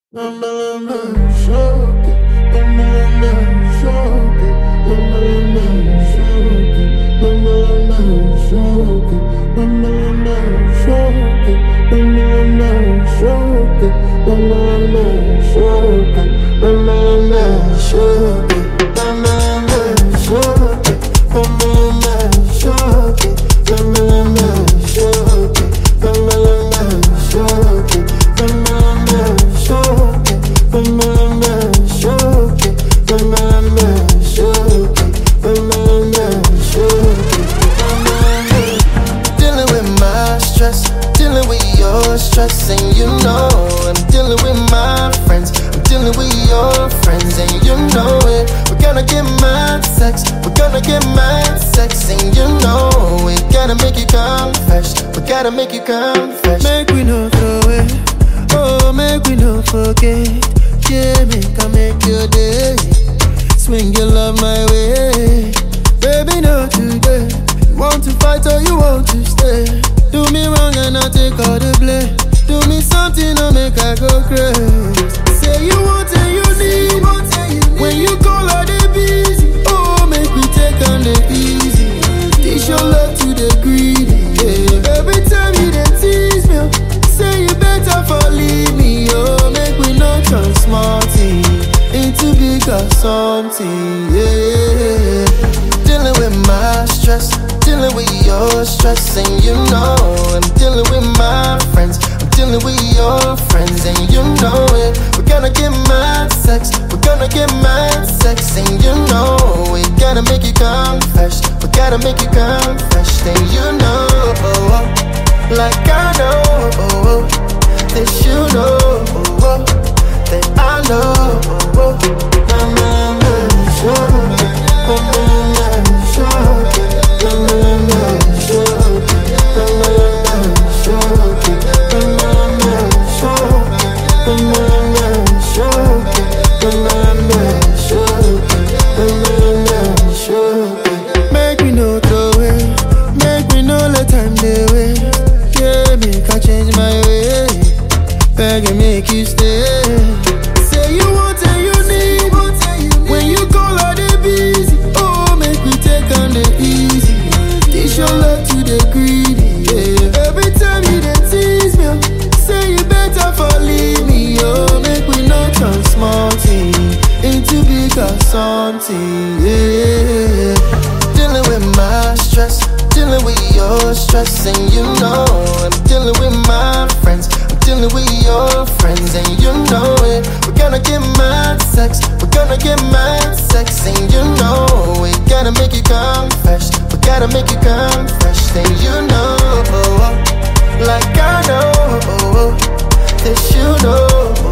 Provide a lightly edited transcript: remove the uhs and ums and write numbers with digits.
Dealing with your stress, and you know I'm dealing with my friends. I'm dealing with your friends, and you know it. We're gonna get mad sex, we're gonna get mad sex, and you know we gotta make you come fresh. We gotta make you come fresh. Make we no throw it, oh make we no forget. Yeah, make your day. Swing your love my way, baby, not today. You want to fight or you want to stay? Do me wrong and I take all the blame. Do me something or make I go crazy. Say you want and you need. When you call her the busy, oh make we take on the easy. Teach your love to the greedy, yeah. Every time you dey tease me, say you better for leave me, oh make we not turn small thing into bigger something, yeah. Dealing with my stress, dealing with your stress, and you know I'm dealing with my friends. I'm dealing with your friends, and you know it. We're gonna get mad sex, we're gonna get mad sex, and you know we gotta make you come fresh. We gotta make you come fresh, then you know, like I know, that you know, that I know. Make me no throw it, make me no let time dey waste. Yeah, make I change my way, beg and make you stay. Say you want and you need. When you call her the busy, oh make we take on the easy. Teach your love to the greedy, yeah. Every time you dey tease me, say you better for leave me, oh make we not turn small thing into bigger something, yeah. Dealing with my stress, dealing with your stress, and you know I'm dealing with my friends. I'm dealing with your friends, and you know it. We're gonna get mad sex, we're gonna get mad sex, and you know we gotta make you come fresh. We gotta make you come fresh, then you know, like I know, that you know.